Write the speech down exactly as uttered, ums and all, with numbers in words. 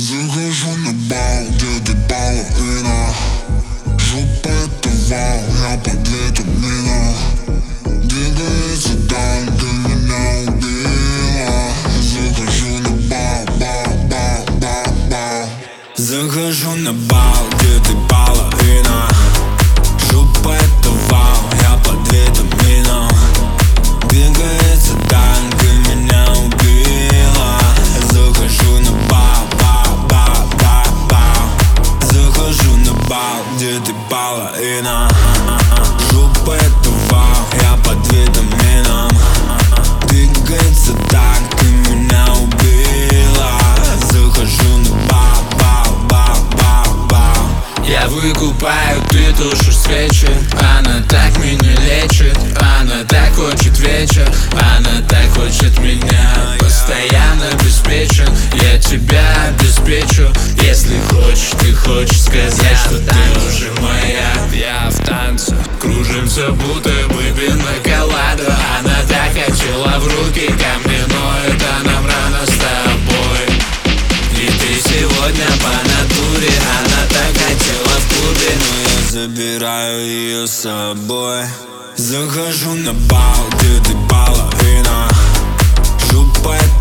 Захожу на бал, где ты балерина. Жопа это вау, я под витамином. Двигается танго, меня убила. Захожу на бал, бал, бал, бал, бал. Захожу на бал, где ты балерина. Жопа это вау, я под витамином. Двигается танго, меня убила. Захожу на бал, бал, бал, бал, бал. Захожу на бал, где ты балерина. Жопа это вау, я под витамином. Двигается танго, меня убила. Захожу на бал, бал, бал, бал, бал. Я выкупаю, ты тушишь свечи. Она так меня лечит, она так хочет вечер. Она так хочет меня, постоянно обеспечен. Я тебя обеспечу, если хочешь. Ты хочешь сказать, что ты уже моя. Я в танце, кружимся, будто выпьем наколаду. Она так хотела в руки ко мне, но это нам рано с тобой. И ты сегодня по натуре. Она так хотела в клубе, но я забираю ее с собой. Захожу на бал, где ты балерина. Жопа